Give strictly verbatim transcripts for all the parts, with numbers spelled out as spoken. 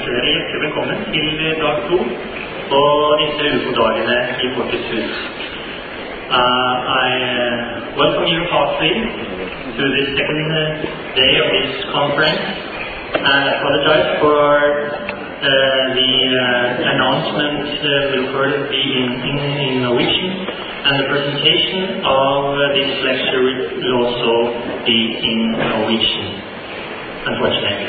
ønsker dere hjertelig velkommen til dag to på disse ukodagene i Folkets hus. Uh, I uh, welcome you heartily to this second uh, day of this conference. I apologize for uh, the uh, announcement uh, will further be in, in, in Norwegian, and the presentation of uh, this lecture will also be in Norwegian, unfortunately.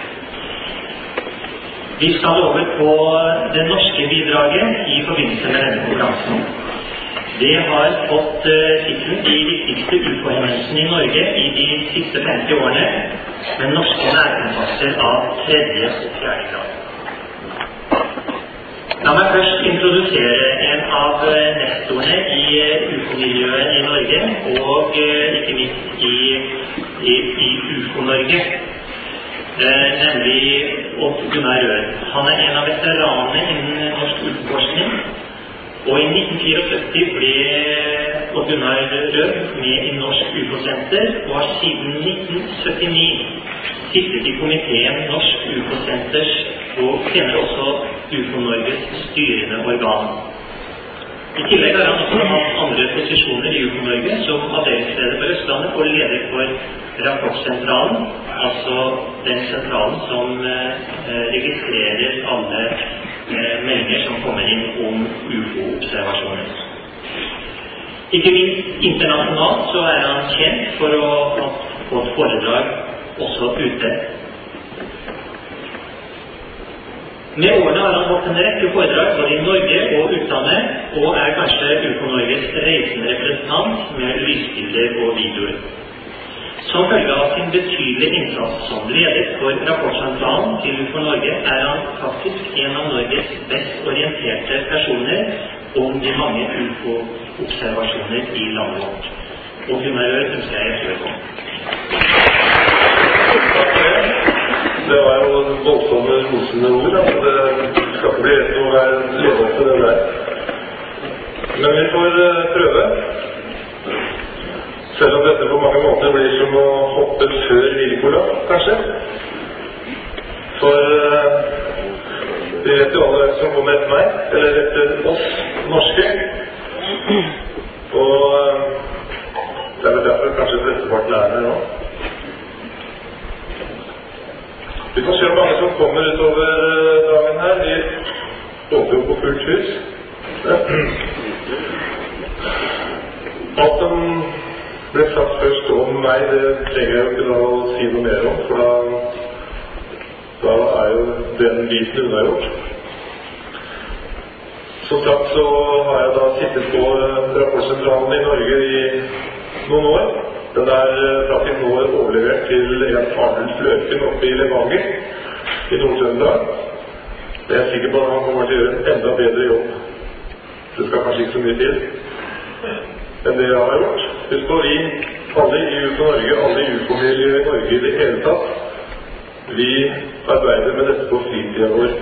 Vi skal over på det norske bidraget i forbindelse med denne konferansen. Det har fått uh, titlen De viktigste uforhendelsene i Norge i de siste femti årene, med norske nærkontakter av tredje og fjerde grad. La meg først introdusere en av uh, nestorene i uh, U F O-miljøet i Norge, og uh, ikke minst i, i, i U F O-Norge. Eh, nemlig Odd Gunnar Rød. Han er en av veteranene innen norsk U F O-forskning, og i nitten syttifire ble Odd Gunnar Rød med i Norsk U F O-senter, og har siden nitten syttini sittet i komiteen Norsk U F O-senters og senere også U F O-Norges styrende organ. I tillegg har han også hatt andre posisjoner i U F O-Norge som avdelingsleder for Østlandet og leder for Rapportsentralen, altså den sentralen som eh, registrerer alle eh, meldinger som kommer inn om U F O-observasjoner. Ikke minst internasjonalt så er han kjent for å ha fått foredrag også ute. Med årene har han fått en rekke foredrag både i Norge og utlandet, og er kanskje U F O-Norges reisende representant med lysbilder og videoer. Som følge av sin betydelige innsats som leder for Rapportsentralen til U F O-Norge er han faktisk en av Norges best orienterte personer om de mange U F O-observasjoner i landet vårt. Og Gunnar Rød ønsker jeg hjertelig velkommen. Takk for det. Det var jo voldsomme rosende ord, altså det skal ikke bli rett å være lede opp til det der. Men vi får prøve. Selv om dette på mange måter blir som å hoppe før Virkola, kanskje. For uh, vi vet jo alle hvem som kommer etter meg, eller etter oss norske. Og uh, det er vel derfor kanskje flesteparten er her nå. Vi får se hvor mange som kommer utover dagen her. Vi håper jo på fullt hus. Alt som ble sagt først om meg, det trenger jeg jo ikke da å si noe mer om, for da, da er jo den biten unnagjort. Som sagt så har jeg da sittet på Rapportsentralen i Norge i noen år. Den er faktisk nå overlevert til en Arnulf Løken oppe i Levanger i Nord-Trøndelag. Jeg er sikker på at han kommer til å gjøre en enda bedre jobb. Det skal kanskje ikke så mye til enn det jeg har gjort. Husk på, vi, alle i U F O-Norge, alle i U F O-miljøet i Norge i det hele tatt, vi arbeider med dette på fritiden vår.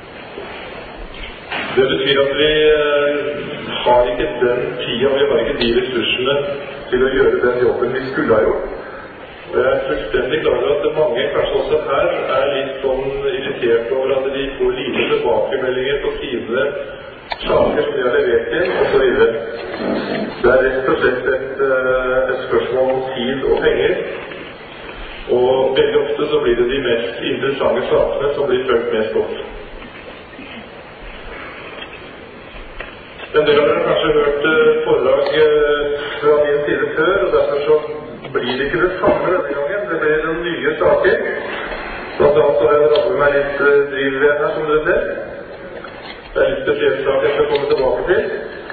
Det betyr at vi har ikke den tida, vi har ikke de ressursene til å gjøre den jobben vi skulle ha gjort. Og jeg er fullstendig klar over at mange, kanskje også her, er litt sånn irritert over at de får lite tilbakemeldinger på sine saker som de har levert inn, og så videre. Det er rett og slett et, et spørsmål om tid og penger, og veldig ofte så blir det de mest interessante sakene som blir følt mest opp. En del av dere har kanskje hørt foredrag fra min side før, og derfor så blir det ikke det samme denne gangen. Det blir noen nye saker. Blant annet så har jeg rammet meg litt drivved her, som dere ser. Det er litt spesielt sak jeg skal komme tilbake til.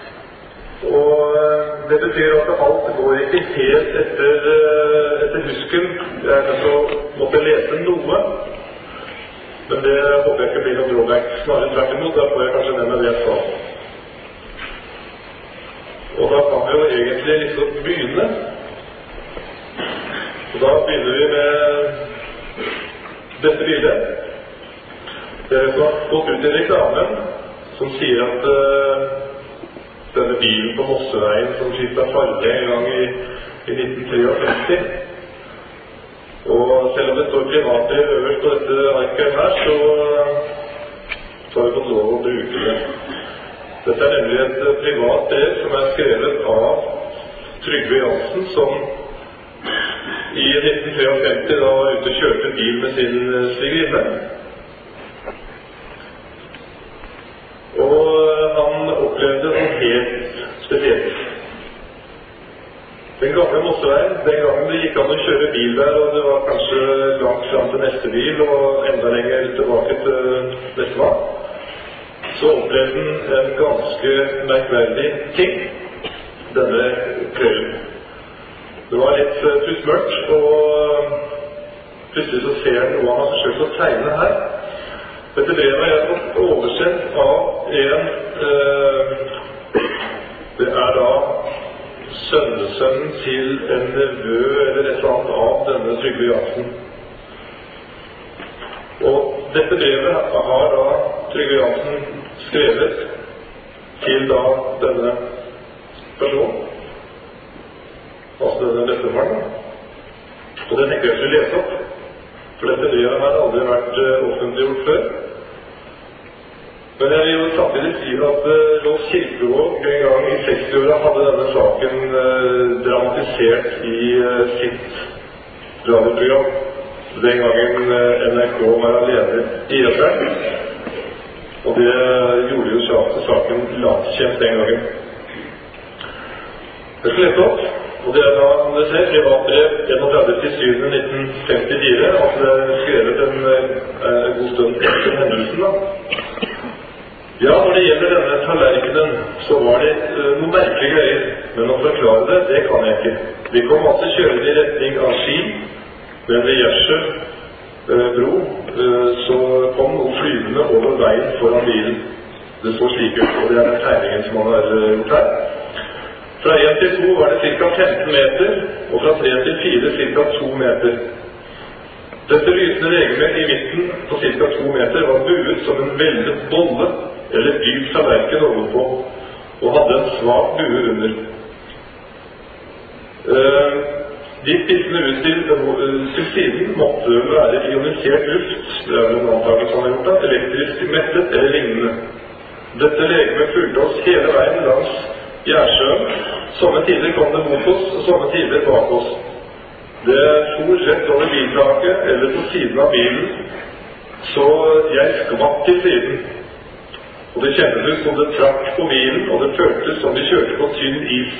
Og det betyr at alt går ikke helt etter, etter husken. Jeg er nødt til å måtte lese noe. Men det håper jeg ikke blir noe drawback. Snarere tvert imot, da får jeg kanskje med meg det jeg sa. Og da kan vi jo egentlig liksom begynne. Og da begynner vi med dette bildet. Dere har gått ut i reklamen som sier at uh, denne bilen på Mosseveien som skiftet farge en gang i, i nitten femtitre. Og selv om det står privatliv øverst på dette arket her, så brukte det. Dette er nemlig et privat brev som er skrevet av Trygve Jansen, som i nitten femtitre da var ute og kjørte bil med sin svigerinne. Og han opplevde noe helt spesielt. Den gamle Mosseveien, den gangen det gikk an å kjøre bil der, og det var kanskje langt fram til neste bil, og enda lenger tilbake til Vestland, så opplevde den en ganske merkverdig ting denne kvelden. Det var litt trussmørkt, og plutselig så ser han noe han har forsøkt å tegne her. Dette brevet har jeg fått oversendt av en, eh, det er da sønnesønnen til en nevø eller et eller annet av denne Trygve Jansen. Og dette brevet har da Trygve Jansen skrevet til da denne personen, altså denne bestefaren. Og det tenker jeg skulle lese opp, for dette brevet har aldri vært uh, offentliggjort før. Men jeg vil jo samtidig si at uh, Rolf Kirkevåg en gang i sekstiåra hadde denne saken uh, dramatisert i uh, sitt radioprogram. Den gangen uh, N R K var alene i Israel. Og det gjorde jo saken landskjent den gangen. Jeg skal lese opp, og det er da, som dere ser, privatbrev trettién juli nitten femtifire, altså det er skrevet en uh, god stund etter hendelsen da. Ja, når det gjelder denne tallerkenen, så var det uh, noen merkelige greier, men å forklare det, det kan jeg ikke. Vi kom altså kjørende i retning av Ski, men ved Gjersjø uh, bro, uh, så kom noen flyvende over veien foran bilen. Det så slik ut, og det er den tegningen som man har uh, gjort her. Fra én til to var det ca. femten meter, og fra tre til fire ca. to meter. Dette lysende legemet i midten på ca. to meter var buet som en veldet bolle, eller dyp tallerken overpå, og hadde en svak bue under. Uh, de spissene ut til, uh, til siden måtte være ionisert luft, det er vel en antakelse han har gjort da, elektrisk mettet eller lignende. Dette legemet fulgte oss hele veien langs Gjersjøen. Somme tider kom det mot oss, og somme tider bak oss. Det for rett over biltaket, eller på siden av bilen, så jeg skvatt til siden. Og det kjentes ut som det trakk på bilen, og det føltes som vi kjørte på tynn is.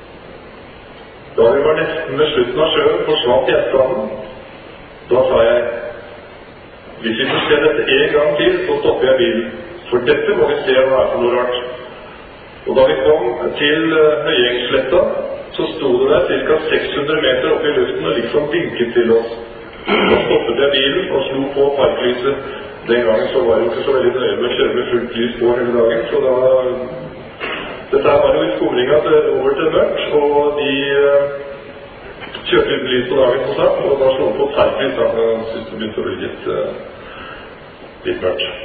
Da vi var nesten ved slutten av sjøen, forsvant gjenstanden. Da sa jeg, hvis vi får se dette en gang til, så stopper jeg bilen. For dette må vi se hva er for noe rart. Og da vi kom til Høyengsletta, så sto det der ca. seks hundre meter opp i luften og liksom vinket til oss. Da stoppet jeg bilen og slo på parklyset. Den gangen så var jeg ikke så veldig nøye med å kjøre med fullt lys på hele dagen, så da... Dette var jo i skumringa over til mørkt, og de uh, kjørte ut lys på dagen på sak, og da slo på parklys, da jeg synes det begynte å bli litt, uh, litt mørkt.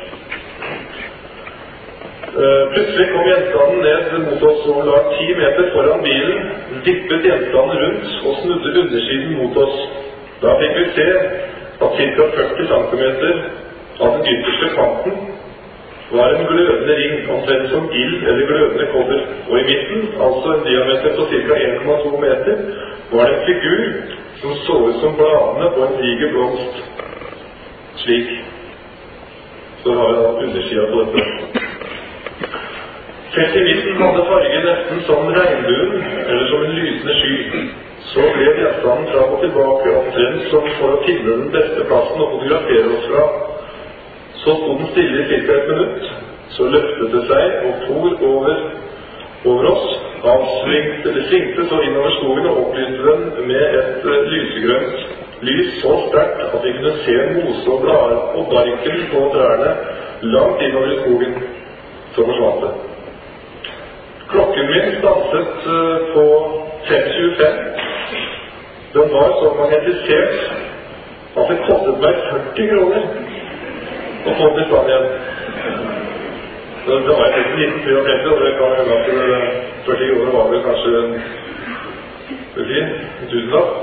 Uh, plutselig kom gjenstanden ned mot oss og la ti meter foran bilen, vippet gjenstanden rundt og snudde undersiden mot oss. Da fikk vi se at ca. førti centimeter av den ytterste kanten var en glødende ring, omtrent som ild eller glødende kobber. Og i midten, altså en diameter på ca. en komma to meter, var det en figur som så ut som bladene på en diger blomst. Slik. Så har vi da undersida på dette. Felt i midten hadde fargen nesten som regnbuen, eller som en lysende sky. Så ble gjenstanden fram og tilbake omtrent som for å finne den beste plassen og fotografere oss fra. Så stod den stille i cirka et minutt, så løftet det seg og for over, over oss, avsvingte, det svingte så innover skogen og opplyste den med et uh, lysegrønt lys så sterkt at vi kunne se mose og blader og barken på trærne langt innover i skogen. Så forsvant det. Klokken min stanset uh, på fem tjuefem. Den var så magnetisert at det kostet meg førti kroner å få den i stand igjen. Så det var i nitten femtifire, og det kan hende at førti kroner var vel kanskje en, en tusenlapp.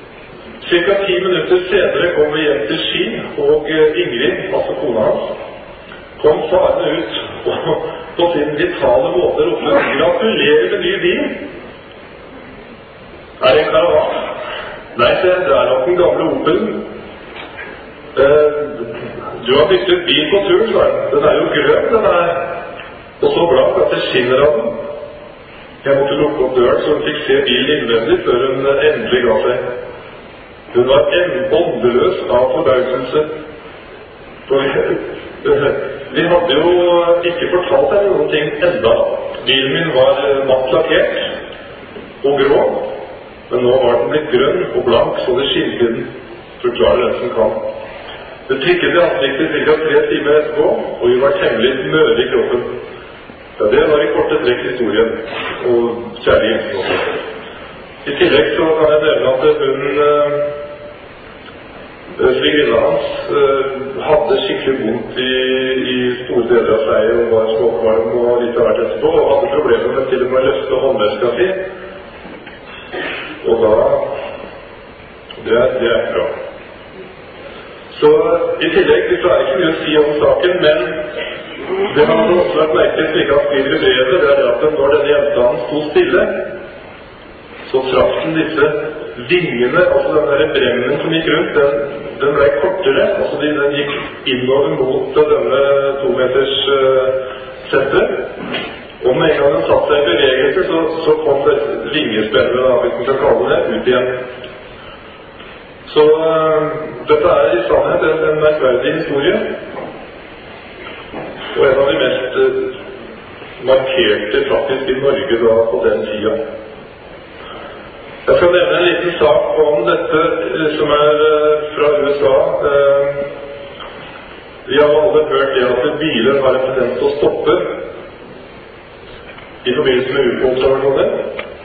Cirka ti minutter senere kom vi hjem til Ski, og Ingrid, altså kona hans, kom farene ut og på sin vitale måte ropte: gratulerer med ny bil! Er det en karavan? Nei, det er nok den gamle Opelen. Eh, du har byttet bil på turen, sa han. Den er jo grønn, den er. Og så blank at det skinner av den. Jeg måtte lukke opp døren, så hun fikk se bilen innvendig før hun endelig ga seg. Hun var åndeløs av forbauselse. Vi hadde jo ikke fortalt henne noen ting enda. Bilen min var matt lakkert og grå, men nå var den blitt grønn og blank, så det skilte den. Forklarer den som kan. Det trykket i ansiktet cirka tre timer etterpå, og vi var temmelig møre i kroppen. Ja, det var i korte trekk historien, og kjærlig hjelp. I tillegg så kan jeg nevne at hun, øh, svigerinna hans, øh, hadde skikkelig vondt i, i store deler av seg, og var småkvalm og litt av hvert etterpå, og hadde problemer med til og med å løfte håndveska si. Og da, det er, det er bra. Så i tillegg, vi klarer ikke mye å si om saken, men det har også vært merket slik at skriver i brevet, det er at når denne gjenstanden sto stille, så traff den disse vingene, altså den der bremmen som gikk rundt, den, den ble kortere, altså den gikk innover mot denne to meters uh, settet, og med en gang den satt seg i bevegelse, så, så kom det vingespennene, da, hvis man kan kalle det, ut igjen. Så uh, dette er i sannhet en, en merkverdig historie, og en av de mest uh, markerte faktisk i Norge da på den tida. Jeg skal nevne en liten sak om dette uh, som er uh, fra U S A. Uh, vi har alle hørt det at biler har en tendens til å stoppe i forbindelse med U F O-observasjoner.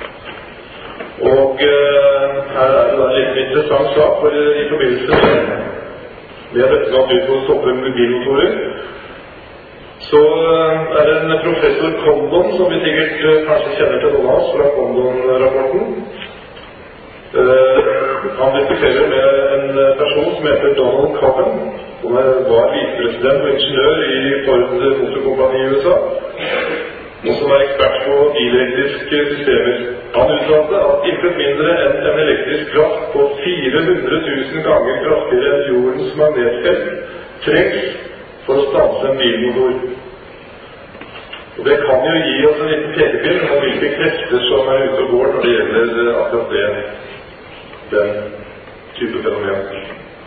Og uh, her er det da en litt interessant sak, for uh, i forbindelse med, med dette med at U F O stopper mobilmotorer, så uh, er det en professor Condon, som vi sikkert uh, kanskje kjenner til noen av oss fra Condon-rapporten. Uh, han diskuterer med en person som heter Donald Coven, som var visepresident og ingeniør i Ford Motorkompani i U S A, og som er ekspert på bilelektriske systemer. Han uttalte at intet mindre enn en elektrisk kraft på fire hundre tusen ganger kraftigere enn jordens magnetfelt trengs for å stanse en bilmotor. Og det kan jo gi oss en liten pekepinn om hvilke krefter som er ute og går når det gjelder akkurat det, den type fenomen.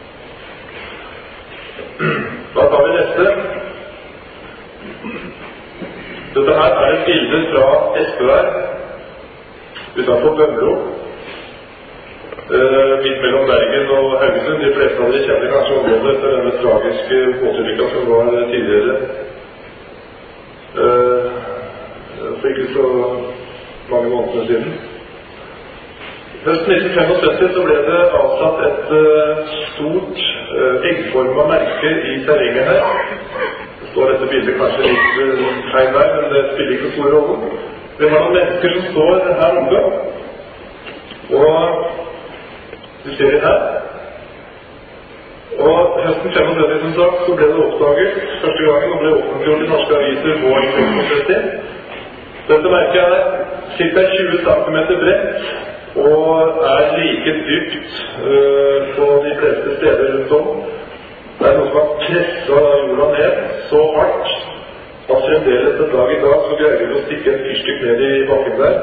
Da tar vi neste. Dette her er et bilde fra Espevær, utenfor Bømlo, uh, midt mellom Bergen og Haugesund. De fleste av dere kjenner kanskje området etter denne tragiske båtulykka som var tidligere. Uh, for ikke så mange måneder siden. Høsten nitten femogsytti så ble det avsatt et uh, stort uh, eggformet merke i terrenget her. Det står dette bildet kanskje litt uh, feil der, men det spiller ikke stor rolle. Det var noen mennesker som står her oppe, og du ser det her. Og høsten femogsytti som sagt så ble det oppdaget første gangen og ble offentliggjort i norske aviser våren femogsytti. Dette merket er ca. tjue centimeter bredt og er like dypt uh, på de fleste steder rundt om. Det er noe som har presset jorda ned så hardt at fremdeles en dag i dag så greier vi å stikke en fyrstykk ned i bakken der.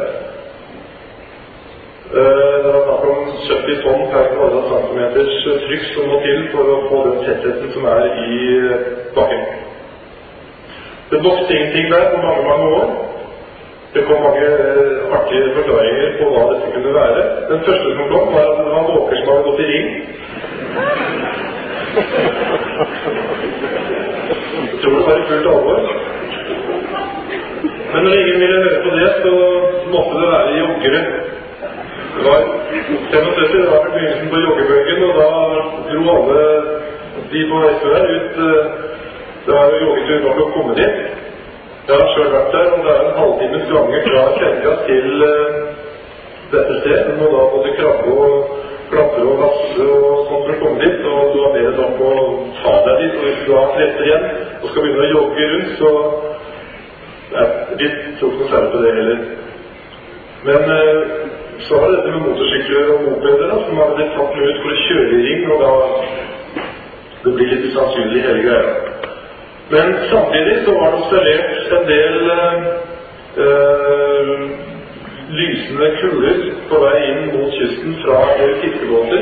Uh, det er snakk om sytti tonn per kvadratcentimeters trykk som må til for å få den tettheten som er i bakken. Det vokste ingenting der på mange, mange år. Det kom mange uh, artige forklaringer på hva dette kunne være. Den første som kom var at det var måker som hadde gått i ring. Jeg tror det var i fullt alvor. Men når ingen ville høre på det, så måtte det være joggere. Det var femogsytti, det var begynnelsen på joggebøken, og da dro alle de på Espevær ut. Uh, det var jo joggetur nok å komme dit. Jeg har selv vært der, og det er en halvtimes gange fra kjerka til uh, dette stedet. Du må da både krabbe og klatre og vasse og sånt for å komme dit, og du har mer sånn på å ta deg dit, og da krefter igjen og skal begynne å jogge rundt, så nei, vi tror ikke noe særlig på det heller. Men eh, så var det dette med motorsykler og mopeder da, som hadde blitt tatt ut for å kjøre i ring, og da det blir litt usannsynlig hele greia. Men samtidig så var det observert en del eh, lysende kuler på vei inn mot kysten fra fiskebåter.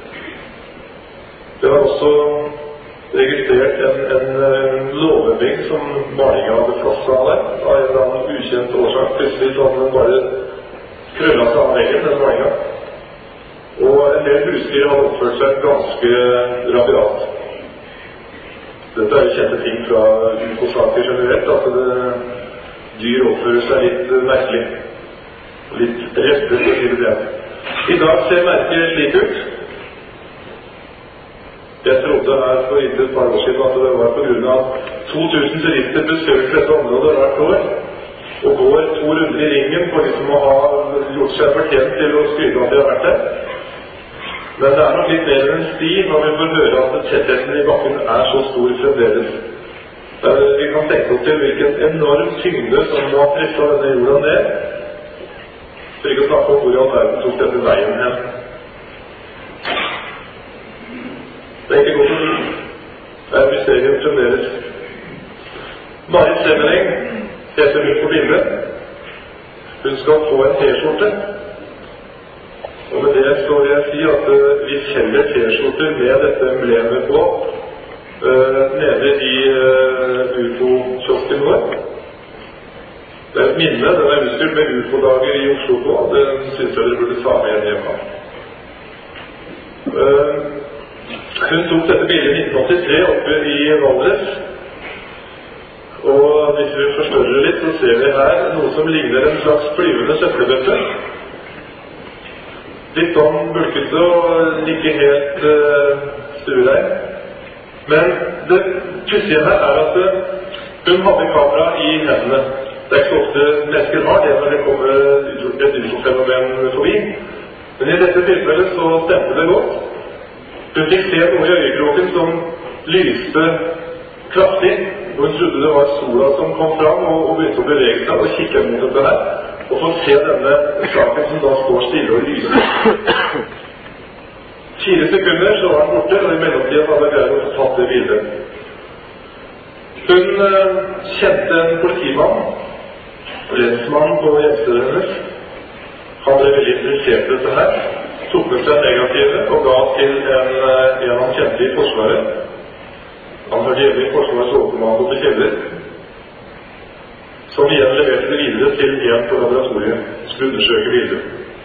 Det var også registrert en, en, en låvebygg som maringa hadde flasset av der, av en eller annen ukjent årsak. Plutselig så hadde den bare krøllet seg av veggen, den maringa. Og en del husdyr hadde oppført seg ganske rabiat. Dette er jo kjente ting fra U F O-saker generelt, at det, dyr oppfører seg litt merkelig. Litt røftet, for å si det. I dag ser merket slik ut. Jeg trodde her for inntil et par år siden at det var på grunn av to tusen turister besøker dette området hvert år, og går to runder i ringen for liksom å ha gjort seg fortjent til å skryte at de har vært der. Men det er nok litt mer enn en sti når vi får høre at tettheten i bakken er så stor fremdeles. Vi kan tenke oss til hvilken enorm tyngde som må ha presset denne jorda ned, for ikke å snakke om hvor i all verden tok dette veien hen. Det er ikke godt å si. Det er mysterium fremdeles. Marit Semmereng heter hun på bildet. Hun skal få en T-skjorte. Og med det så vil jeg si at uh, vi selger T-skjorter med dette emblemet på uh, nede i uh, U F O-kiosken vår. Det er et minne, den er utstyrt med U F O-dager i Oslo på, det synes jeg dere burde ta med hjemme. Uh, hun tok dette bildet i nitten åttitre oppe i Valdres, og hvis vi forstørrer litt, så ser vi her noe som ligner en slags flyvende søppelbøtte. Litt sånn bulkete og ikke helt uh, stuerein. Men det pussige her er at uh, hun hadde kamera i hendene. Det er ikke så ofte mennesker har det når det kommer et utfordfenomen forbi. Men i dette tilfellet så stemte det godt. Hun fikk se noe i øyekroken som lyste kraftig, og hun trodde det var sola som kom fram og, og begynte å bevege seg og kikke mot dette her. Og få se denne saken som da står stille og lyser. Fire sekunder så var den borte, og i mellomtiden hadde greid å få tatt det bildet. Hun uh, kjente en politimann, lensmann på hjemstedet hennes. Han ble veldig interessert i dette her, tok med seg negativet og ga til en, uh, en han kjente i Forsvaret. Han hørte hjemme i Forsvarets overkommando til Kjeller, som igjen leverte det videre til en på laboratoriet, skulle undersøke bildet.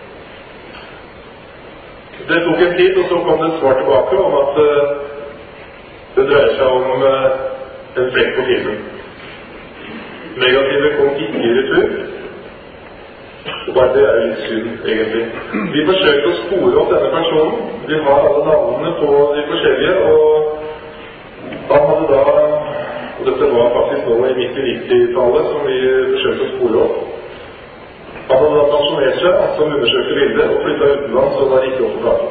Det tok en tid, og så kom det et svar tilbake om at uh, det dreier seg om uh, en flekk på filmen. Negativet kom ikke i retur, og bare det er litt synd, egentlig. Vi forsøkte å spore opp denne personen. Vi har alle navnene på de forskjellige, og han hadde da, og dette var faktisk nå i midt i nittitallet som vi forsøkte å spore opp. Han hadde da pensjonert seg, som undersøkte bildet, og flyttet utenlands, og var ikke oppe klart.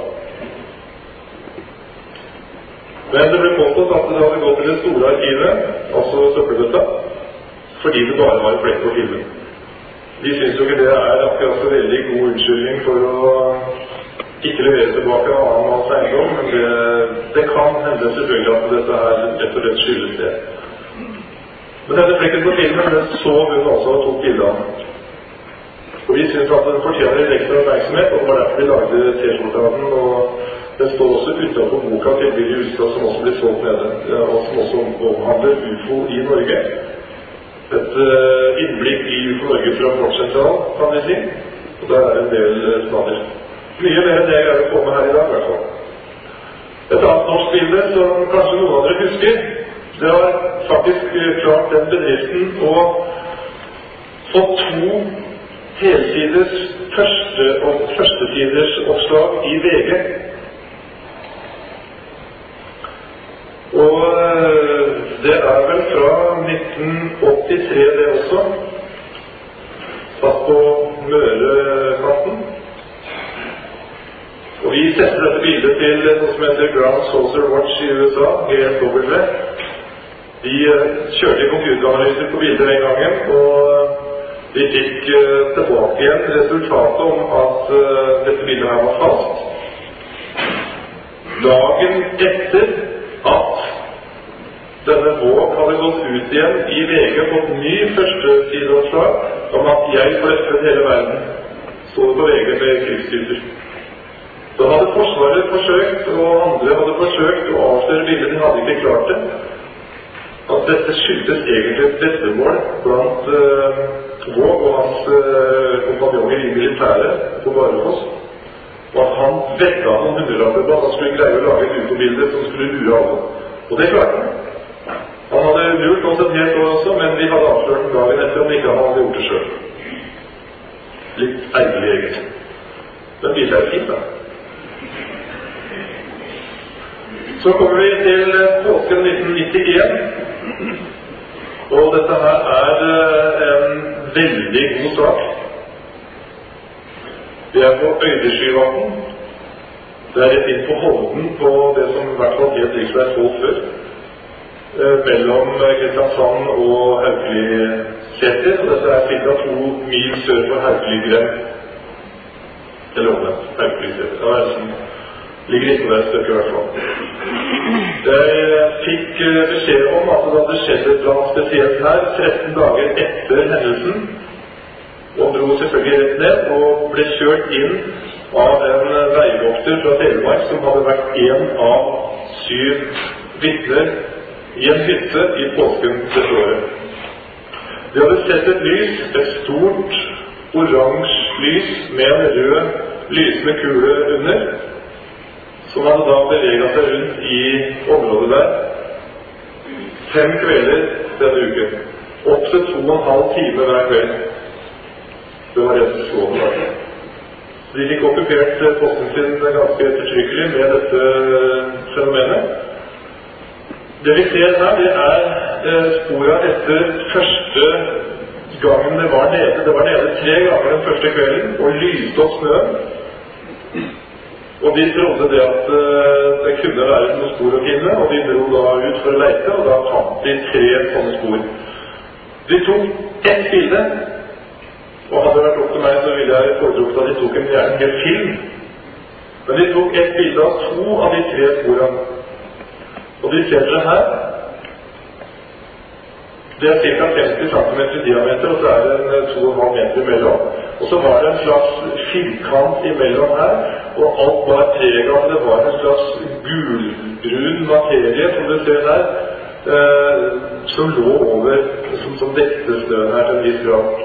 Men det ble påstått at det hadde gått til det store arkivet, altså søppelbøtta, fordi det bare var en flekk på filmen. Vi synes jo ikke det er akkurat så veldig god unnskyldning for å ikke levere tilbake av annen manns eiendom, men det, det kan hende selvfølgelig at dette her rett og slett skyldes det. Men denne flekken på filmen, den så hun også og tok bildet av. Og vi synes at den fortjener litt ekstra oppmerksomhet, og det var derfor vi lagde T-skjorta av den, og den står også utenfor boka til Billy Hustad, som også blir solgt nede, og som også omhandler U F O i Norge. Et uh, innblikk i U F O Norge fra Fortsentral, kan vi si, og der er en del uh, snader. Mye mer enn det jeg er å komme her i dag, i hvert fall. Et annet norsk bilde som kanskje noen av dere husker, det var faktisk uh, klart den bedriften å få to helsides første og førstesiders oppslag i V G. Og det er vel fra nitten åttitre det også, satt på Mørekanten. Og vi setter dette bildet til noe som heter Ground Saucer Watch i U S A, G S W, De kjørte computeranalyser på bilder den gangen, og de fikk tilbake igjen resultatet om at dette bildet her var fast. Dagen etter at denne Våg hadde gått ut igjen i V G og fått ny første sideoppslag om at jeg forrettet hele verden, så det på V G med krigsstyter. Da hadde Forsvaret forsøkt, og andre hadde forsøkt å avsløre bildet, de hadde ikke klart det. At dette skyldes egentlig et veddemål blant uh, Våg og hans uh, kompanjonger i militæret på Bardufoss. Og at han veddet noen hundrelapper på at han skulle greie å lage et utobilde som skulle lure alle. Og det klarte han. Han hadde lurt oss et helt år også, men vi hadde avslørt den dagen etter om ikke han hadde gjort det selv. Litt ærlig egentlig. Men bildet er fint da. Så kommer vi til påsken nitten nittien, og dette her er en veldig god sak. Vi er på Øyderskyvatn. Det er rett inn på Hovden på det som i hvert fall helt riksvei tolv før, mellom Kristiansand og Haukeli-Seter, og dette er cirka to mil sør for Haukeli-Grem. Eller omvendt, Haukeli-Seter. Det er sånn ligger ikke der støkke i hvert fall. Jeg fikk beskjed om at det hadde skjedd et eller annet spesielt her tretten dager etter hendelsen, og dro selvfølgelig rett ned og ble kjørt inn av en veivokter fra Telemark som hadde vært en av syv vitner i en hytte i påsken dette året. De hadde sett et lys, et stort oransje lys med en rød lysende kule under, som hadde da beveget seg rundt i området der fem kvelder denne uken. Opp til to og en halv time hver kveld. Det var rett og slående da. De fikk okkupert posten sin ganske ettertrykkelig med dette fenomenet. Det vi ser her, det er sporet etter første gangen det var nede. Det var nede tre ganger den første kvelden, og lyste opp snøen. Og de trodde det at uh, det kunne være noen spor å finne, og de dro da ut for å lete, og da fant de tre sånne spor. De tok ett bilde, og hadde det vært opp til meg, så ville jeg foretrukket at de tok en gjerne hel film. Men de tok ett bilde av to av de tre sporene. Og de ser dere her. Det er ca. femti centimeter i diameter, og så er det en to og en halv meter imellom. Og så var det en slags firkant imellom her, og alt var preget av det var en slags gulbrun materie, som du ser her, eh, som lå over, som, som dekte snøen her til en viss grad.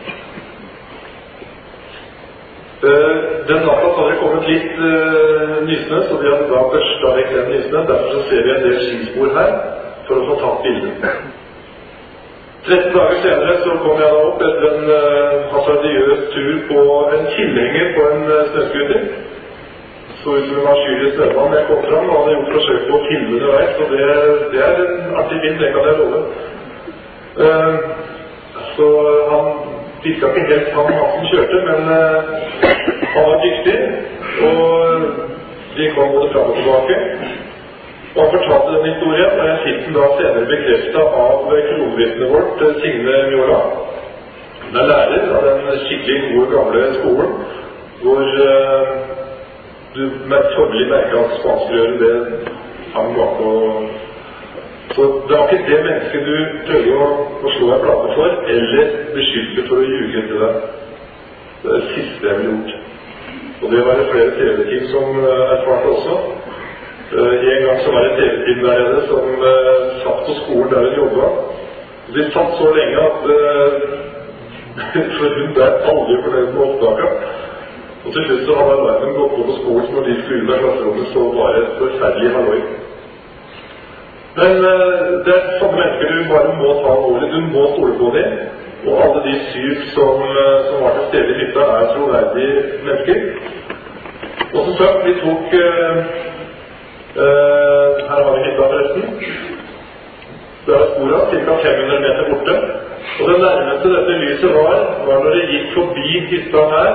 Eh, den natta hadde det kommet litt eh, nysnø, så de hadde da børstet vekk den nysnø. Derfor så ser vi en del skispor her, for å få tatt bildet. tretten dager senere så kom jeg da opp etter en uh, hasardiøs tur på en tilhenger på en uh, snøskuter. Så ut som en avskyelig snømann. Jeg kom fram og hadde gjort forsøk på å filme underveis, så det, det er en artig film, det kan jeg love. Uh, så han virket ikke helt han, han som kjørte, men uh, han var dyktig, og de kom både fram og tilbake. Og han fortalte den historien, og jeg fikk den da senere bekreftet av kronvitnet vårt, Signe Mjola. Hun er lærer av den skikkelig gode gamle skolen, hvor uh, du med formelig merker at spanskrøret det hang bak og... Så det var ikke det mennesket du prøvde å, å slå en plate for, eller beskyldte for å ljuge til deg. Det er det siste jeg ville gjort. Og det var det flere T V-team som uh, erfarte også. Uh, en gang så var det et T V-team der nede som uh, satt på skolen der hun jobbet. De satt så lenge at uh, for hun der aldri fornøyd med opptaket. Og til slutt så hadde alarmen gått på på skolen når de skulle ut av klasserommet, så var det et forferdelig halloi. Men uh, det er sånne mennesker du bare må ta alvorlig, du må stole på dem. Og alle de syv som, uh, som var til stede i hytta er troverdige mennesker. Og som sagt, vi tok... Uh, Uh, her har vi hytta forresten. Det er sporet, ca. fem hundre meter borte. Og det nærmeste dette lyset var, var når det gikk forbi hytta her,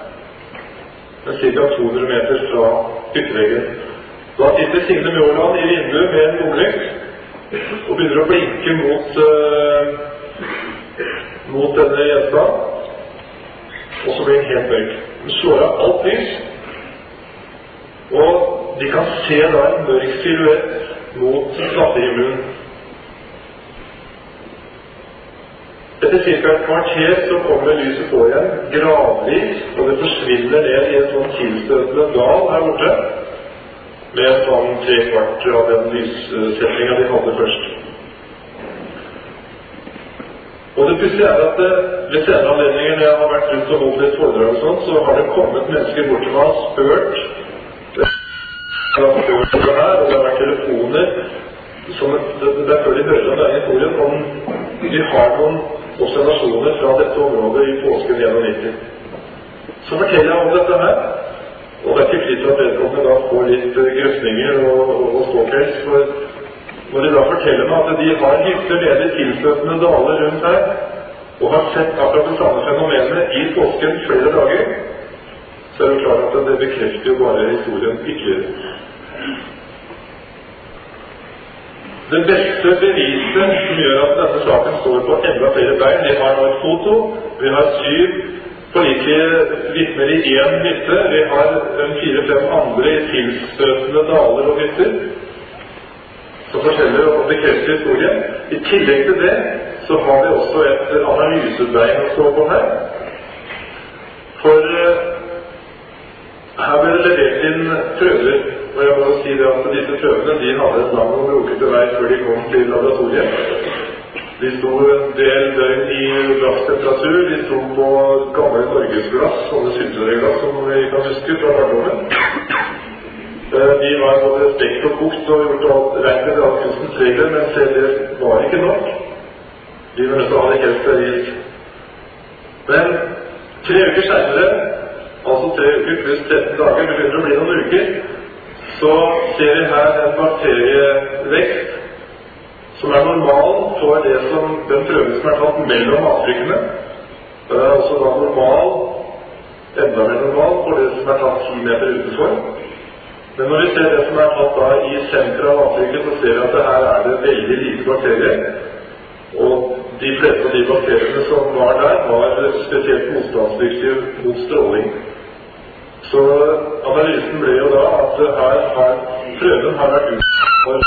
ca. to hundre meter fra hytteveggen. Da sitter Signe Mjåland i vinduet med en lommelykt. og begynner å blinke mot, uh, mot denne jenta, og så blir den helt mørk. Den slår av alt lys, og de kan se da en mørk silhuett mot nattehimmelen. Etter cirka et kvarter så kommer lyset på igjen, gradvis, og det forsvinner ned i en sånn tilstøtende dal her borte, med en sånn tre kvart av den lyssetningen de hadde først. Og det plutselig er at ved senere anledninger når jeg har vært rundt og holdt et foredrag og sånt, så har det kommet mennesker bort til meg og spurt, det har spurt det her, og det har vært telefoner, som det, det er før de hører om denne historien, om de har noen observasjoner fra dette området i påsken nittien. Så forteller jeg om dette her, og det er ikke fritt at vedkommende da får litt grøsninger og, og, og ståpels, for når de da forteller meg at de har hytter nede i tilstøtende daler rundt her, og har sett akkurat det samme fenomenet i påsken flere dager, så er det klart at det bekrefter jo bare historien ytterligere. Det beste beviset som gjør at denne saken står på enda flere bein, vi har nå et foto, vi har syv pålitelige vitner i én hytte, vi har fire-fem andre i tilstøtende daler og hytter, som forteller og bekrefter historien. I tillegg til det, så har vi også et analysebein å stå på her. For her ble det levert inn prøver, og jeg må si det at disse prøvene, de hadde et lang og brokete vei før de kom til laboratoriet. De sto en del døgn i glasstemperatur, de sto på gamle norgesglass, sånne syltetøyglass som vi kan huske fra barndommen. De var både stekt og kokt og gjort alt rent med kunstens regler, men selv det var ikke nok. De var nødt til å ha det helt sterilt. Men tre uker senere, altså tre uker pluss tretten dager, det begynner å bli noen uker, så ser vi her en bakterievekst som er normal for det som den prøven som er tatt mellom matrykkene. Det er også da normal, enda mer normal for det som er tatt ti meter utenfor. Men når vi ser det som er tatt da i senteret av mattrykket, så ser vi at det her er det veldig lite bakterier. Og de fleste av de bakteriene som var der, var spesielt motstandsdyktige mot stråling. Så analysen ble jo da at her har prøven har vært utsatt for,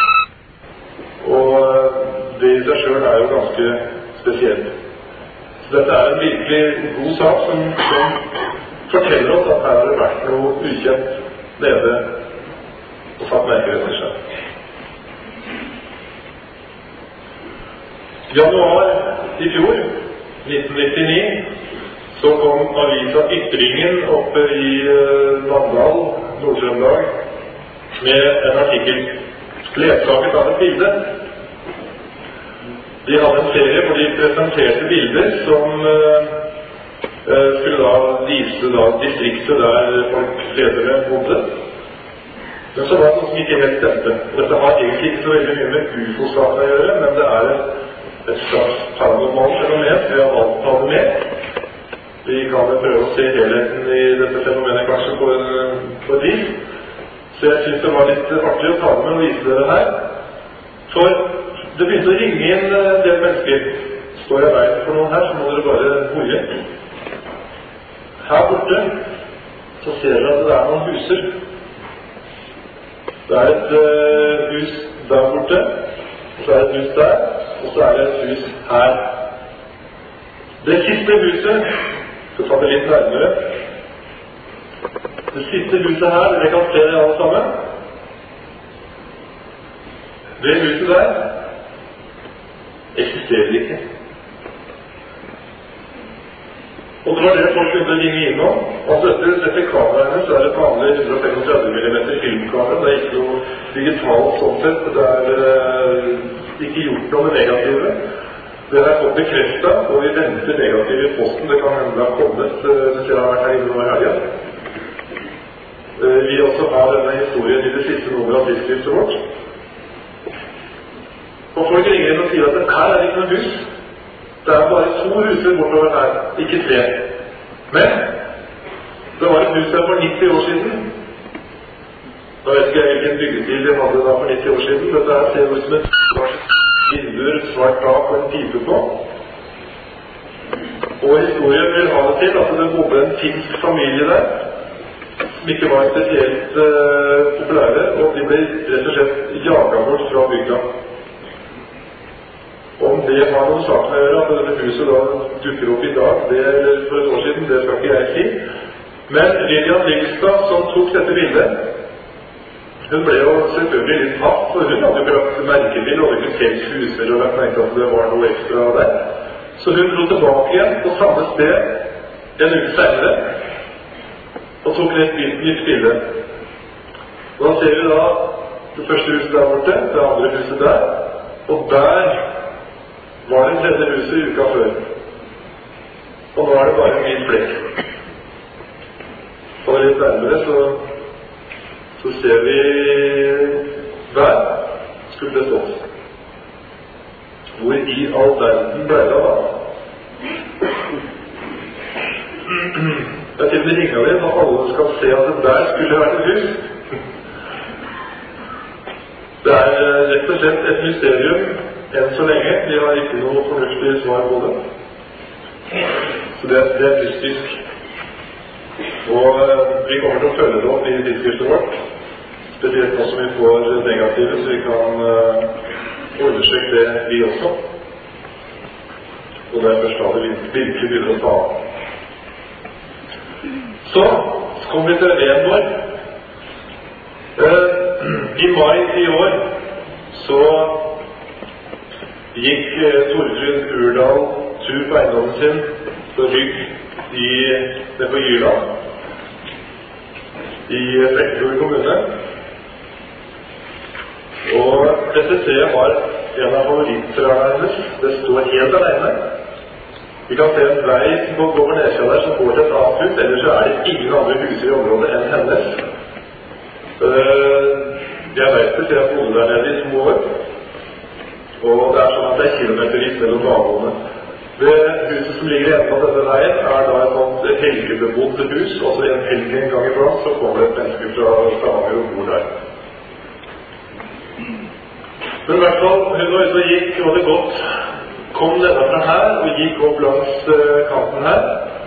og det i seg selv er jo ganske spesielt. Så dette er en virkelig god sak som, som forteller oss at her har det vært noe ukjent nede og satt merker etter seg. Januar i fjor, nitten nittini, så kom avisa Ytringen oppe i Mandal, Nord-Trøndelag, med en artikkel ledsaget av et bilde. De hadde en serie hvor de presenterte bilder som uh, skulle da vise da distriktet der folk ledere bodde. Men så var det noe som ikke helt stemte. Dette har egentlig ikke så veldig mye med U F O-saken å gjøre, men det er et, et slags paranormalt fenomen. Vi har valgt å ta det med. Vi kan prøve å se helheten i dette fenomenet kanskje på, på et vis. Så jeg synes det var litt artig å ta det med og vise dere her. For det begynte å ringe inn en del mennesker. Står jeg veien for noen her, så må dere bare hoie. Her borte så ser dere at det er noen huser. Det er et uh, hus der borte, og så er det et hus der, og så er det et hus her. Det siste huset, så tar vi litt nærmere. Det siste huset her, dere kan se det alle sammen. Det huset der eksisterer ikke. Og det var det folk begynte å ringe inn om. Altså etter, etter kameraene så er det vanlig hundre og femogtredve millimeter filmkamera. Det er ikke noe digitalt sånn sett. Det er uh, ikke gjort noe negative. Det har fått bekreftet, og vi venter negativ i posten. Det kan hende det har kommet, hvis jeg har vært her inne nå i helgen. Vi også har denne historien i det siste nummeret av tidsskriftet vårt. Og folk ringer inn og sier at her er det ikke noe hus. Det er bare to huser bortover her, ikke tre. Men det var et hus her for nitti år siden. Da vet ikke jeg hvilken byggetid vi hadde da for nitti år siden. Dette her ser ut som et svart tak og en pipe på. Og historien vil ha det til at det bodde en finsk familie der, som ikke var spesielt uh, populære, og de ble rett og slett jaget bort fra bygda. Om det har noen saken å gjøre, at dette huset da dukker opp i dag, det, eller for et år siden, det skal ikke jeg si. Men Lilian Lingstad, som tok dette bildet, hun ble jo selvfølgelig litt hatt, for hun hadde jo ikke lagt merke til, og ikke selv huser, og lagt merke at det var noe ekstra der. Så hun dro tilbake igjen på samme sted en uke senere, og tok et nytt bilde. Og da ser vi da det første huset der borte, det andre huset der, og der var det tredje huset i uka før. Og nå er det bare en hvit flekk. Og litt nærmere så, så ser vi der skulle det stått. Hvor i all verden ble det da? Jeg til det ringer vi når alle skal se at det der skulle vært et hus. Det er rett og slett et mysterium enn så lenge. Vi har ikke noe fornuftig svar på det. Så det, det er mystisk. Og vi kommer til å følge det opp i tidsskriftet vårt. Spesielt nå som vi får negative, så vi kan uh, undersøke det vi også. Og det er først da det virkelig begynner å ta av. Så kommer vi til Renborg. Uh, I mai i år så gikk uh, Torfrid Urdal tur på eiendommen sin på rygg i, det på Jylland i Flekkefjord kommune. Og dette treet var en av favoritttrærne hennes. Det står helt alene. Vi kan se en vei som går over nedsida der som går til et annet hus, ellers så er det ingen andre huser i området enn hennes. Jeg vet det, for jeg bodde der nede i to år. Og det er sånn at det er kilometervis mellom naboene. Det huset som ligger igjen på denne veien er da et sånt helgebebodd hus, og så en helge en gang iblant så kommer det et menneske fra Stavanger og bor der. Men i hvert fall, hun var ute og gikk, og det godt kom nedenfra her, og gikk opp langs uh, kanten her.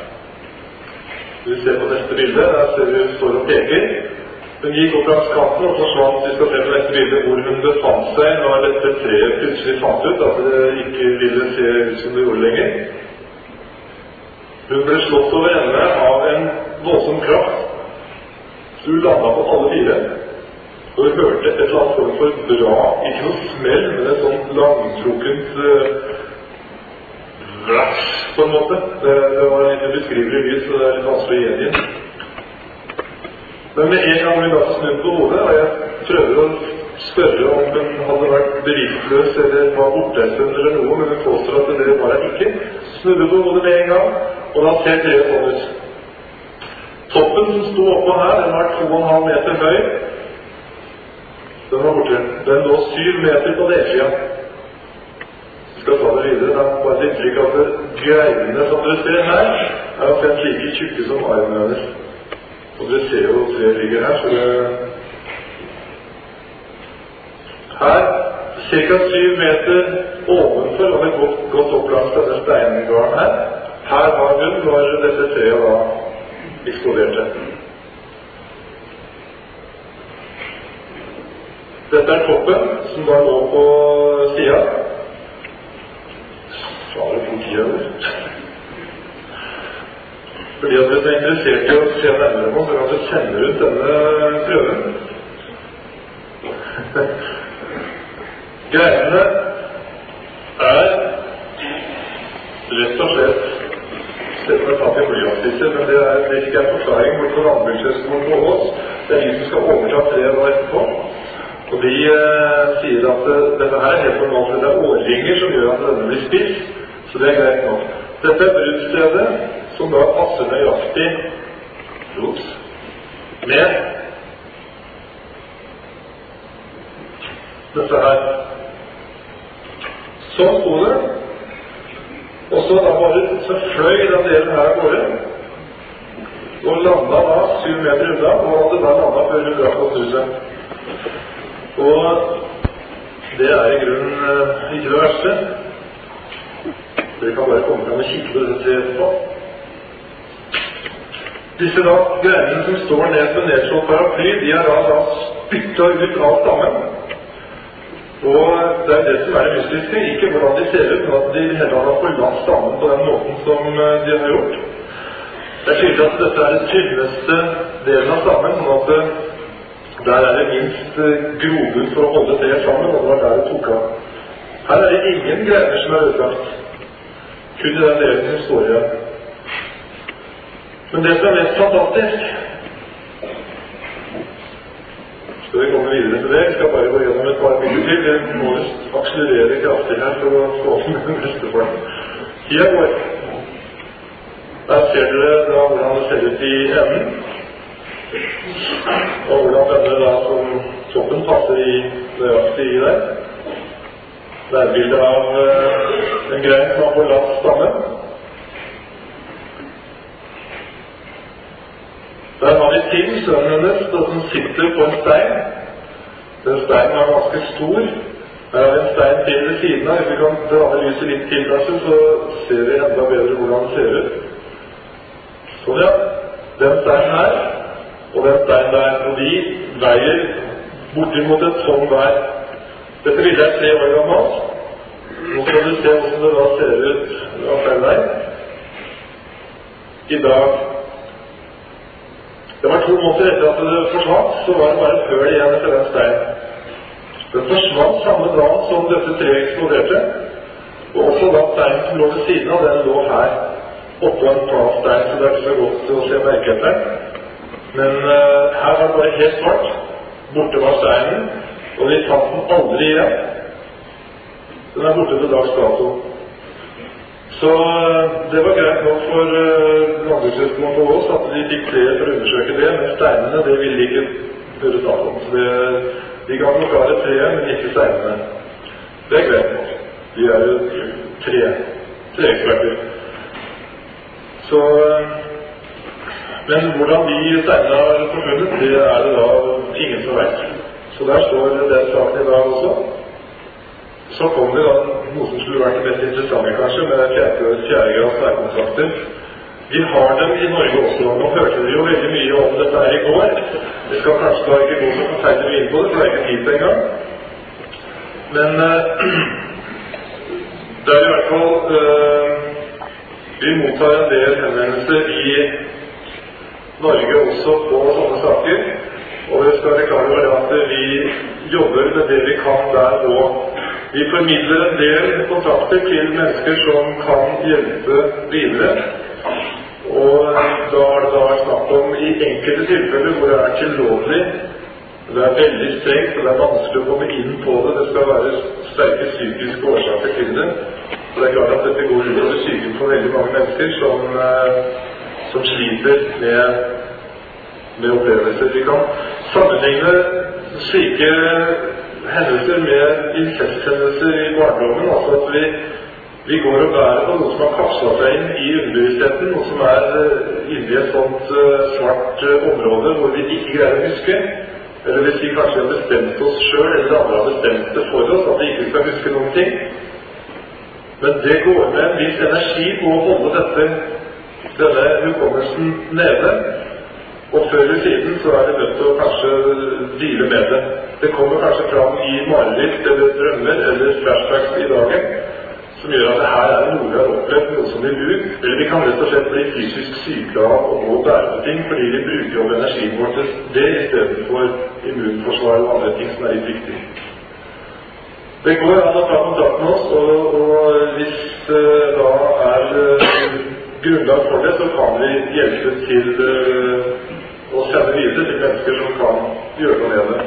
Vi ser på neste bilde, der ser vi hun står og peker. Hun gikk opp langs kanten og forsvant. Vi skal se på neste bilde hvor hun befant seg når dette treet plutselig fant ut at det ikke ville se ut som det gjorde lenger. Hun ble slått over ende av en voldsom kraft. Så hun landet på alle fire. Og vi hørte et eller annet form for bra, ikke noe smell, men et sånt langtrukkent uh, vrass, på en måte. Det, det var litt ubeskrivelig lyd, så det er litt vanskelig å gjengi. Men med en gang vi da snudd på hodet, og jeg prøver å spørre om hun hadde vært bevisstløs eller var bortreisende eller noe, men hun påstår at det var jeg ikke. Snudde på hodet med en gang, og da ser det sånn ut. Toppen som sto oppå her, den var to og en halv meter høy. Den var borte. Den lå syv meter på D-siden. Vi skal ta det videre. Det er bare et inntrykk at greinene som dere ser her, er omtrent like tjukke som armen hennes. Og dere ser jo tre ligger her, så det... Her, cirka syv meter ovenfor, og det gått, gått opp langs denne steingarden her. Her var hun når dette treet da eksploderte. Dette er toppen, som da lå på siden. Så er det politiet over. Fordi at hvis du er interessert i å se nærmere på, så kan du sende ut denne prøven. Greinene er rett og slett sett med tatt i blyantspisse, men det er, det er ikke en forklaring bort på landbrukshøgskolen på Ås. Det er de som skal overta treet nå etterpå. Og de eh, sier at uh, dette her er helt normalt, for det er årringer som gjør at denne blir spiss, så det er greit nok. Dette er bruddstedet som da passer nøyaktig ups, med dette her. Sånn sto det. Og så da bare så fløy den delen her gårde, og landet da syv meter unna, og hadde da landet før hun drakk opp huset. Og det er i grunnen ikke det verste. Dere kan bare komme frem og kikke på dette etterpå. Disse da greinene som står ned på nedslått paraply, de er da, da spyttet ut av stammen. Og det er det som er det mystiske, ikke hvordan de ser ut, men at de heller har forlatt stammen på den måten som de har gjort. Det er tydelig at dette er den tynneste delen av stammen, sånn at der er det minst grobunn for å holde det sammen, og det var der det tok av. Her er det ingen greiner som er ødelagt. Kun i den delen som står igjen. Men det som er mest fantastisk, skal vi komme videre til det, jeg skal bare gå gjennom et par minutter til, vi må akselerere kraftig her for å få den neste form. Tida går. Der ser dere da hvordan det ser ut i enden, og hvordan denne da som toppen passer i nøyaktig i der. Det er bildet av uh, en grein som har forlatt stammen. Der har vi Tim, sønnen hennes, som sitter på en stein. Den steinen er ganske stor. Her er en stein til ved siden av. Hvis vi kan dra det lyset litt til, kanskje, så ser vi enda bedre hvordan det ser ut. Sånn, ja. Den steinen her, og den steinen der, og de veier bortimot et tonn hver. Dette bildet er tre år gammelt. Nå skal du se hvordan det da ser ut av feil vei. I dag. Det var to måneder etter at det forsvant, så var det bare høl igjen etter den steinen. Den forsvant samme dag som dette treet eksploderte, og også da steinen som lå ved siden av, den lå her, oppå en plan stein, så det er ikke så godt å se merke etter. Men uh, her var det bare helt svart, borte var steinen, og vi fant den aldri igjen. Den er borte til dags dato. Så det var greit nok for uh, landbrukshøgskolen på Ås at de fikk flere for å undersøke det, men steinene, det ville de ikke høre tak om. Så det, de ga nok klare treet, men ikke steinene. Det er greit nok. De er jo tre, tre eksperter. Så, men hvordan de steinene har forsvunnet, det er det da ingen som vet. Så der står den saken i dag også. Så kom det da noe som skulle vært det mest interessante kanskje, med fjerde grads nærkontrakter. Vi har dem i Norge også. Nå hørte dere jo veldig mye om dette her i går. Det skal kanskje da ikke gå så forferdelig inn på det, for det er ikke tid på en gang. Men uh, det er i hvert fall uh, vi mottar en del henvendelser i Norge også på sånne saker. Og vi skal være klare over at vi jobber med det vi kan der og vi formidler en del kontakter til mennesker som kan hjelpe videre. Og da har det da vært snakk om i enkelte tilfeller hvor det er tillovlig, det er veldig strengt, og det er vanskelig å komme inn på det, det skal være sterke psykiske årsaker til det. Og det er klart at dette går utover psyken for veldig mange mennesker som, som sliter med, med opplevelser. Vi kan sammenligne slike hendelser med incesthendelser i barndommen, altså at vi, vi går og bærer på noe som har kapslet seg inn i underbevisstheten, noe som er inne i et sånt uh, svart uh, område hvor vi ikke greier å huske, eller hvis vi kanskje har bestemt oss selv, eller andre har bestemt det for oss, at vi ikke skal huske noen ting. Men det går med en viss energi på å holde dette, denne hukommelsen nede, og før eller siden så er det nødt til å kanskje deale med det. Det kommer kanskje fram i mareritt eller drømmer eller flashbacks i dagen, som gjør at det her er noe vi har opplevd, noe som vi bruker, eller vi kan rett og slett bli fysisk syke av å gå og bære på ting, fordi vi bruker om energien vår til det i stedet for immunforsvar og andre ting som er litt viktig. Det går an å ta kontakt med oss, og, og hvis uh, da er uh, grunnlag for det, så kan vi hjelpe til uh, å sende videre til mennesker som kan gjøre noe med det.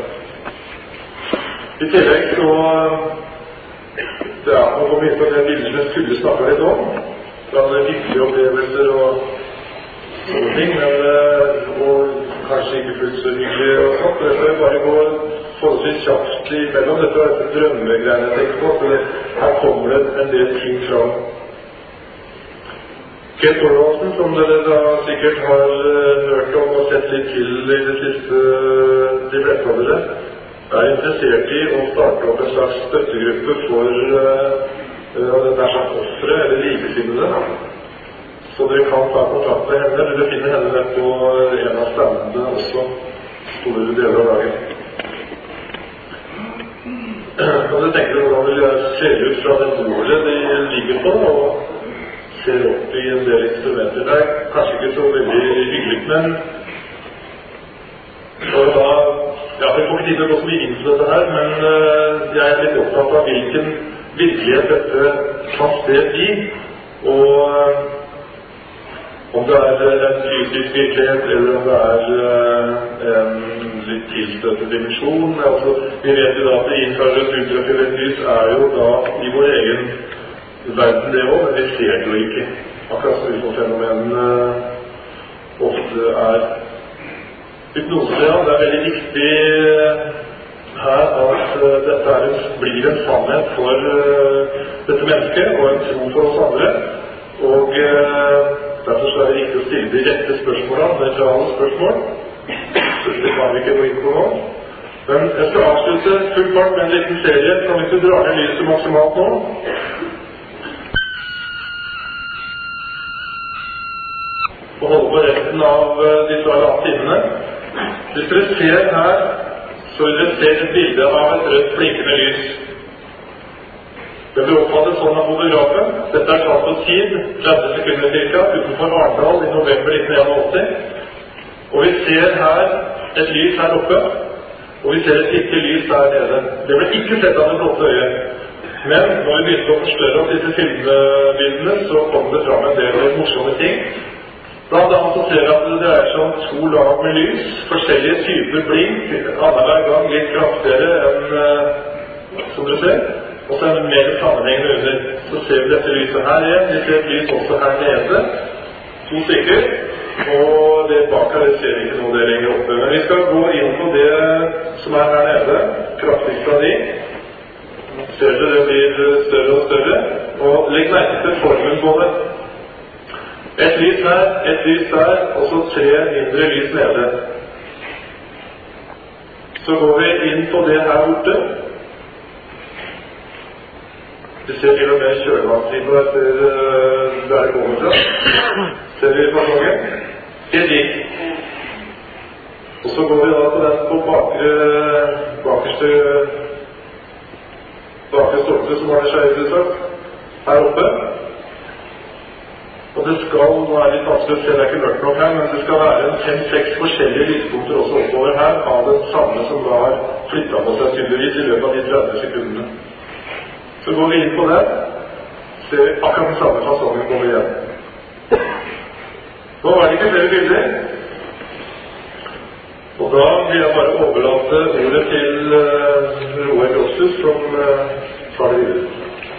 I tillegg så det er å komme inn på det bildet som jeg skulle snakke litt om, fra viktige opplevelser og sånne ting, men og kanskje ikke fullt så hyggelig og sånt. Det skal jeg bare gå forholdsvis kjapt imellom. Dette er et drømmegreiene jeg tenker på, for her kommer det en del ting fram. Kate Thorvaldsen, som dere da sikkert har hørt om og sett litt til i det siste, de fleste av dere, er interessert i å starte opp en slags støttegruppe for uh, det er slags offre eller likesinnede. Så dere kan ta kontakt med henne. Dere finner henne nede på en av standene også, store deler av dagen. Kan du tenke deg hvordan det ser ut fra den bordet de ligger på, og ser opp i en del instrumenter der? Kanskje ikke så veldig hyggelig, men og da, ja, vi får ikke tid til å gå så mye inn til dette her, men uh, jeg er litt opptatt av hvilken virkelighet dette kan sted i, og uh, om det er en fysisk virkelighet, eller om det er uh, en litt tilstøttet dimensjon. Altså, vi vet jo da at det infrarødt ultrafiolett lys er jo da i vår egen verden det også, men vi ser det jo ikke. Akkurat som ufo-fenomenene uh, ofte er hypnose. Ja, det er veldig viktig her at uh, dette er en, blir en sannhet for uh, dette mennesket og en tro for oss andre, og uh, derfor er det riktig å stille de rette spørsmålene, nøytrale spørsmål. Det kan vi ikke gå inn på nå. Men jeg skal avslutte full fart med en liten serie. Kan vi ikke dra ned lyset maksimalt nå? Og holde på resten av disse halvannet timene. Hvis dere ser her, så vil dere se et bilde av et rødt blinkende lys. Det ble oppfattet sånn av fotografen. Dette er tatt på tid, tretti sekunder cirka, utenfor Arendal i november nitten åttién. Og vi ser her et lys her oppe, og vi ser et lite lys der nede. Det ble ikke sett av det blotte øyet. Men når vi begynte å forstørre opp disse filmbildene, så kom det fram en del morsomme ting. Blant annet så ser vi at det er sånn to lag med lys, forskjellige typer blink, annenhver gang litt kraftigere enn som du ser. Og så er det mer sammenhengende under. Så ser vi dette lyset her igjen. Vi ser et lys også her nede. To stykker. Og det bak her, det ser ikke noe det lenger oppe. Men vi skal gå inn på det som er her nede. Kraftigst av de. Ser dere, det blir større og større. Og legg merke til formen på det. Et lys her, et lys der, og så tre mindre lys nede. Så går vi inn på det her borte. Vi ser til og med kjølvannstimer etter uh, der det kommer fra. Ser vi fasongen? Helt lik. Og så går vi da på den på bakre, bakerste bakre stolpe som har det skjøyre sagt. Her oppe. Og det skal, nå er litt vanskelig å se, det er ikke mørkt nok her, men det skal være en fem-seks forskjellige lyspunkter også oppover her av den samme som da har flyttet på seg tydeligvis i løpet av de tretti sekundene. Så går vi inn på det, ser vi akkurat den samme fasongen kommer igjen. Nå var det ikke flere bilder. Og da vil jeg bare overlate ordet til uh, Roar Grossus som uh, tar det videre.